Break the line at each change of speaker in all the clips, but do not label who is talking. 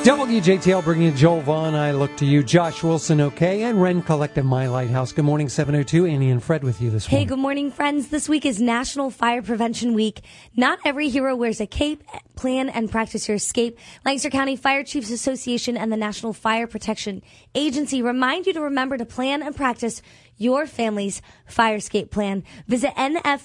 WJTL bringing you Joel Vaughn. I look to you. Josh Wilson, okay, and Ren Collective, My Lighthouse. Good morning, 702. Annie and Fred with you this morning.
Hey, good morning, friends. This week is National Fire Prevention Week. Not every hero wears a cape. Plan and practice your escape. Lancaster County Fire Chiefs Association and the National Fire Protection Agency remind you to remember to plan and practice your family's fire escape plan. Visit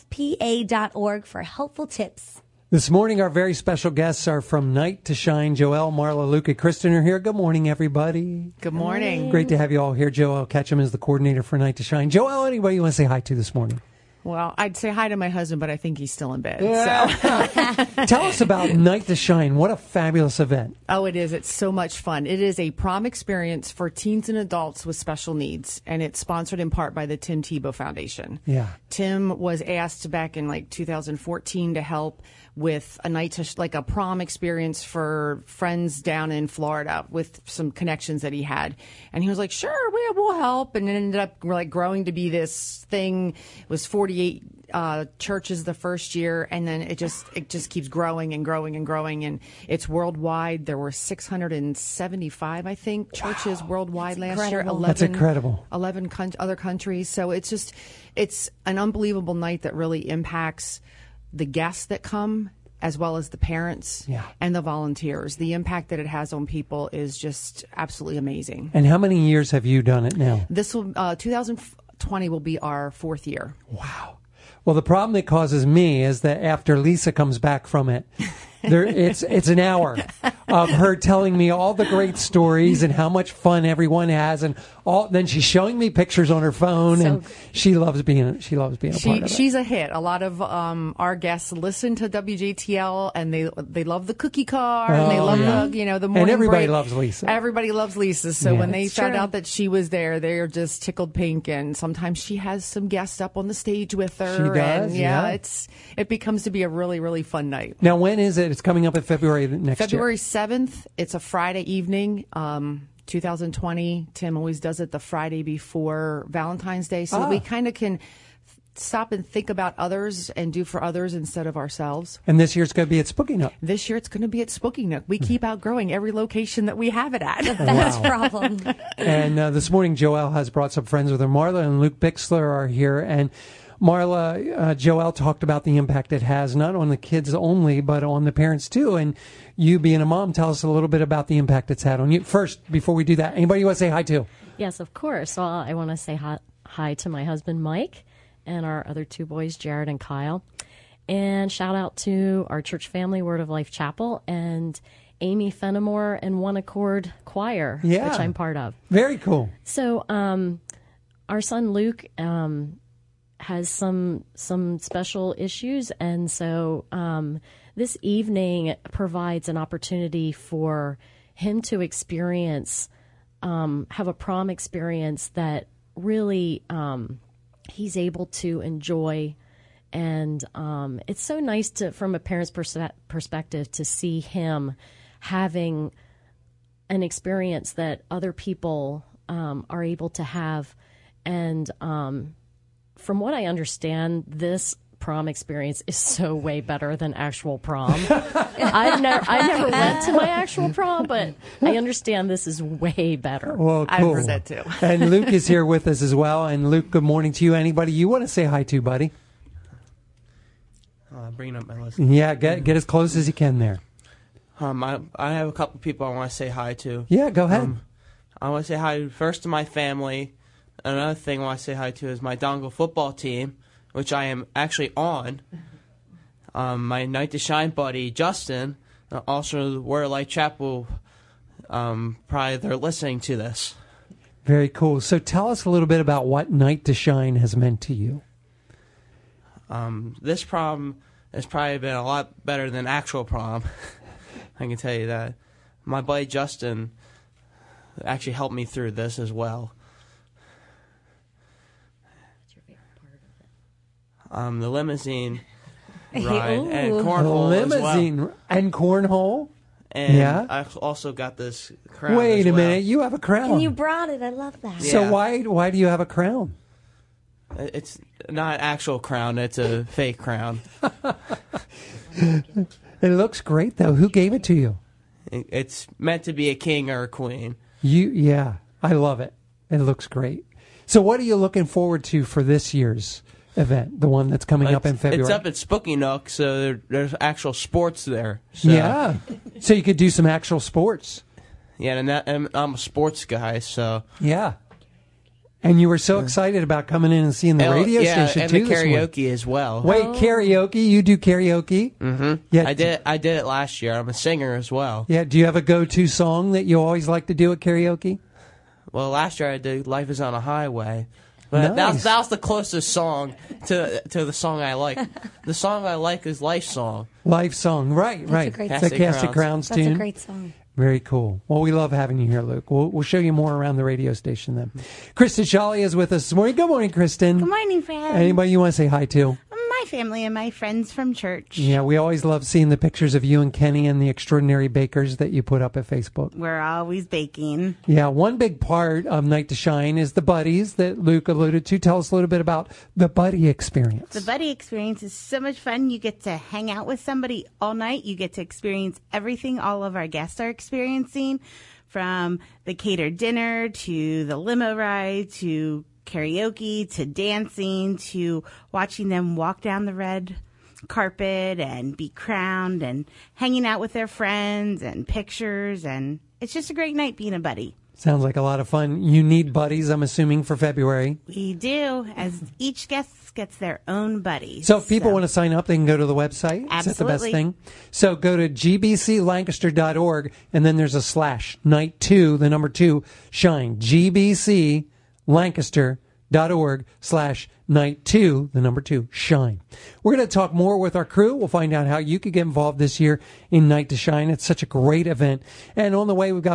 nfpa.org for helpful tips.
This morning, our very special guests are from Night to Shine. Joelle, Marla, Luke, and Kristen are here. Good morning, everybody.
Good morning.
Great to have you all here. Joelle Ketchum is the coordinator for Night to Shine. Joelle, anybody you want to say hi to this morning?
Well, I'd say hi to my husband, but I think he's still in bed.
Yeah. So. Tell us about Night to Shine. What a fabulous event.
Oh, it is. It's so much fun. It is a prom experience for teens and adults with special needs, and it's sponsored in part by the Tim Tebow Foundation.
Yeah.
Tim was asked back in 2014 to help with a a prom experience for friends down in Florida with some connections that he had. And he was like, sure, we'll help. And it ended up growing to be this thing. It was 48 churches the first year, and then it just keeps growing and growing and growing, and it's worldwide. There were 675, I think, churches worldwide last year. 11,
That's incredible.
11 other countries. So it's an unbelievable night that really impacts the guests that come, as well as the parents and the volunteers. The impact that it has on people is just absolutely amazing.
And how many years have you done it now?
This will 2020 will be our fourth year.
Wow. Well, the problem that causes me is that after Lisa comes back from it, it's an hour of her telling me all the great stories and how much fun everyone has, and then she's showing me pictures on her phone, and she loves being a part of it.
She's a hit. A lot of our guests listen to WJTL, and they love the cookie car, and they love the morning
and everybody
break.
loves Lisa.
Everybody loves Lisa. So when they found out that she was there, they're just tickled pink. And sometimes she has some guests up on the stage with her.
She does.
And it becomes to be a really, really fun night.
Now, when is it? It's coming up in February next year.
February 7th. It's a Friday evening. 2020. Tim always does it the Friday before Valentine's Day, so that we kind of can stop and think about others and do for others instead of ourselves.
And this year it's going to be at Spooky Nook.
This year it's going to be at Spooky Nook. We keep outgrowing every location that we have it at.
That's a problem.
And this morning, Joelle has brought some friends with her. Marla and Luke Bixler are here. And Marla, Joelle talked about the impact it has, not on the kids only, but on the parents too. And you being a mom, tell us a little bit about the impact it's had on you. First, before we do that, anybody you want to say hi to?
Yes, of course. Well, I want to say hi to my husband, Mike, and our other two boys, Jared and Kyle. And shout out to our church family, Word of Life Chapel, and Amy Fenimore and One Accord Choir, which I'm part of.
Very cool.
So our son Luke has some special issues, and so this evening provides an opportunity for him to experience, have a prom experience that really he's able to enjoy. And it's so nice from a parent's perspective to see him having an experience that other people are able to have. And from what I understand, this prom experience is so way better than actual prom. I never went to my actual prom, but I understand this is way better.
Well, cool.
I've heard that too.
And Luke is here with us as well. And Luke, good morning to you. Anybody you want to say hi to, buddy?
Bringing up my list.
Yeah, get as close as you can there.
I have a couple people I want to say hi to.
Yeah, go ahead.
I want to say hi first to my family. Another thing I want to say hi to is my Dongle football team, which I am actually on. My Night to Shine buddy, Justin, also the Word of Life Chapel, probably they're listening to this.
Very cool. So tell us a little bit about what Night to Shine has meant to you.
This prom has probably been a lot better than actual prom. I can tell you that. My buddy Justin actually helped me through this as well.
What's your favorite part of it?
The limousine ride and cornhole
limousine
as well.
And cornhole?
And I also got this crown.
Wait
as
a
well.
minute, you have a crown.
And you brought it. I love that.
Yeah.
So why do you have a crown?
It's not an actual crown, it's a fake crown.
It looks great, though. Who gave it to you?
It's meant to be a king or a queen.
Yeah, I love it. It looks great. So what are you looking forward to for this year's event, the one that's coming up in February?
It's up at Spooky Nook, so there's actual sports there. So.
Yeah. So you could do some actual sports.
Yeah, and I'm a sports guy, so...
Yeah. And you were so excited about coming in and seeing the radio station,
and
too,
the karaoke as well.
Wait, karaoke? You do karaoke?
Mm-hmm.
Yeah.
I did it last year. I'm a singer as well.
Yeah. Do you have a go-to song that you always like to do at karaoke?
Well, last year I did Life is on a Highway. But
Nice.
that was the closest song to the song I like. The song I like is Life Song.
Life song. Right.
a great
It's a
song.
Cast of Crowns
That's
tune.
a great song.
Very cool. Well, we love having you here, Luke. We'll show you more around the radio station then. Kristen Shawley is with us this morning. Good morning, Kristen.
Good morning, Fred.
Anybody you want to say hi to?
My family and my friends from church.
Yeah, we always love seeing the pictures of you and Kenny and the extraordinary bakers that you put up at Facebook.
We're always baking.
Yeah, one big part of Night to Shine is the buddies that Luke alluded to. Tell us a little bit about the buddy experience.
The buddy experience is so much fun. You get to hang out with somebody all night. You get to experience everything all of our guests are experiencing, from the catered dinner to the limo ride to karaoke to dancing to watching them walk down the red carpet and be crowned and hanging out with their friends and pictures. And it's just a great night being a buddy.
Sounds like a lot of fun. You need buddies, I'm assuming, for February.
We do, as each guest gets their own buddy.
So if people want to sign up, they can go to the website.
Absolutely.
Is that the best thing? So go to gbclancaster.org, and then there's a / night 2, the number 2, shine. gbclancaster.org / night 2, the number 2, shine. We're going to talk more with our crew. We'll find out how you could get involved this year in Night to Shine. It's such a great event. And on the way, we've got